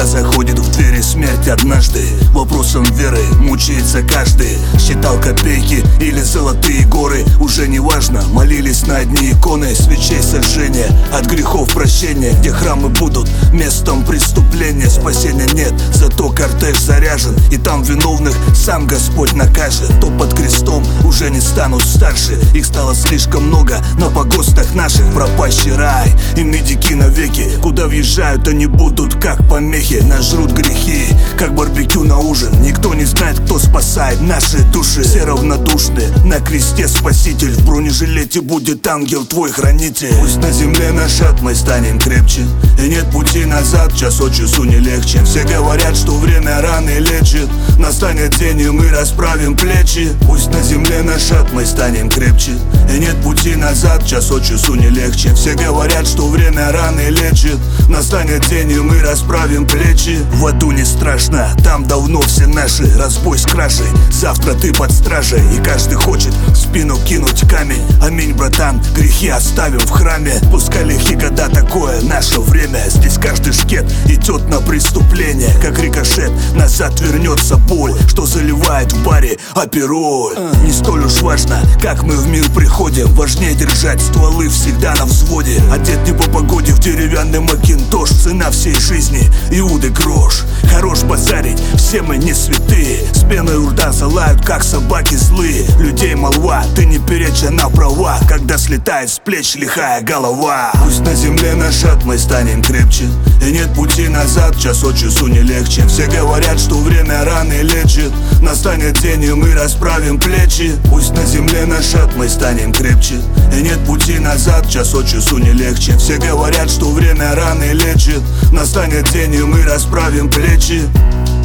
Когда заходит в двери смерть однажды, вопросом веры мучается каждый. Считал копейки или золотые горы, уже не важно, молились на одни иконы. Свечей сожжения, от грехов прощения, где храмы будут местом преступления. Спасения нет, зато кортеж заряжен, и там виновных сам Господь накажет. То под крестом уже не станут старше, их стало слишком много на погостах наших. Пропащий рай и медики навеки, куда въезжают они будут как помехи. Нажрут грехи, как барбекю на ужин. Никто не знает, кто спасает наши души. Все равнодушны, на кресте Спаситель, в бронежилете будет ангел твой хранитель. Пусть на земле наш ад мы станем крепче, и нет пути назад, час от часу не легче. Все говорят, что время раны лечит, настанет день и мы расправим плечи. Пусть на земле наш ад мы станем крепче, и нет пути назад, час от часу не легче. Все говорят, что время раны лечит, настанет день и мы расправим плечи. В аду не страшно, там давно все наши. Разбой с крашей, завтра ты под стражей, и каждый хочет в спину кинуть камень. Аминь, братан, грехи оставим в храме. Пускай лихи года, такое наше время. Здесь каждый шкет идет на преступление, как рикошет, назад вернется боль, что заливает в баре апероль. Не столь уж важно, как мы в мир приходим, важнее держать стволы всегда на взводе. Одет не по погоде в деревянный макинтош, цена всей жизни Иуды грош. Хорош базарить, все мы не святые, с пеной у рта залают, как собаки злые. Людей молва, ты не перечь, она права, когда слетает с плеч лихая голова. Пусть на земле наш ад мы станем крепче, и нет пути назад, час от часу не легче. Все говорят, что время раны лечит, настанет день и мы расправим плечи. Пусть на земле наш ад мы станем крепче, и нет пути назад, час от часу не легче. Все говорят, что время раны лечит, настанет день и мы расправим плечи.